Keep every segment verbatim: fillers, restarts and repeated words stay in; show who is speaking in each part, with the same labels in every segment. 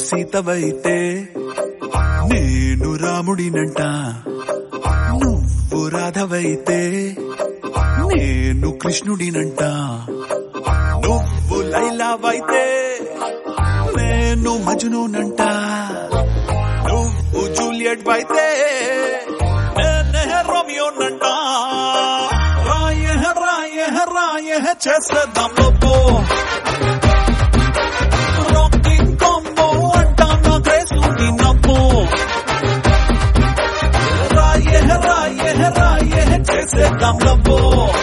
Speaker 1: సీతవైతే నేను రాముడినంట, నువ్వు రాధవైతే నేను కృష్ణుడినంట, నువ్వు లైలావైతే నేను మజ్నూనంట, నువ్వు జూలియట్ వైతే నేనే రోమియోనంట. రాయ రాయ రాయ చేసేద్దాం లోపో రాకింగ్ కాంబో అంటా నా గ్రేసుని నవ్వు. రాయ రాయ రాయ చేసేద్దాం లోపో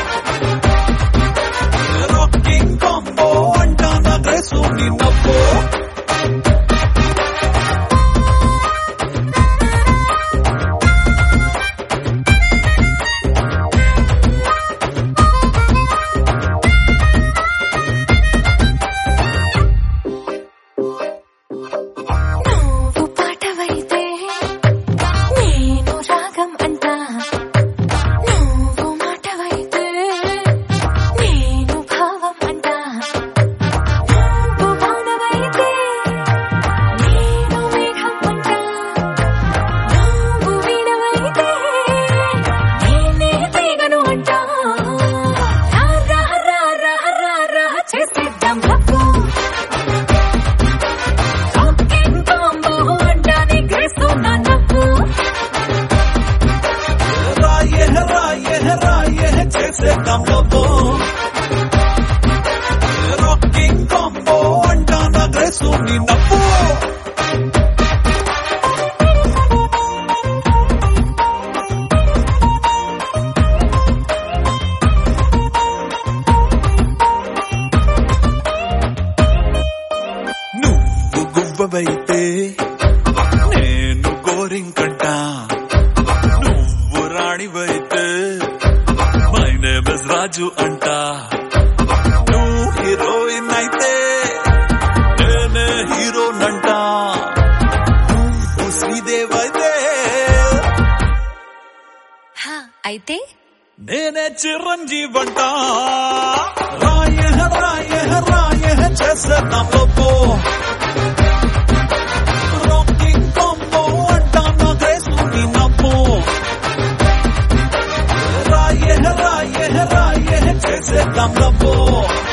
Speaker 1: రాకింగ్ కాంబో అంటా నా గ్రేసుని నవ్వు. రాకింగ్ కాంబో అంటా నా గ్రేసుని నవ్వు. నువ్వు గువ్వవైతే నేను గోరింకంట, నువ్వు రాణివైతే మై నేమ్ ఇస్ రాజు అంట, నువ్వు హీరోయిన్ అయితే నేనే హీరోనంట, నువ్వు శ్రీదేవ్ అయితే
Speaker 2: అయితే
Speaker 1: నేనే చిరంజీవి అంట. రాయ రాయ రాయ చేసేద్దాం లోపో రాకింగ్ కాంబో అంటా నా గ్రేసుని నవ్వు. రాయ రాయ రాయ చేసేద్దాం లోపో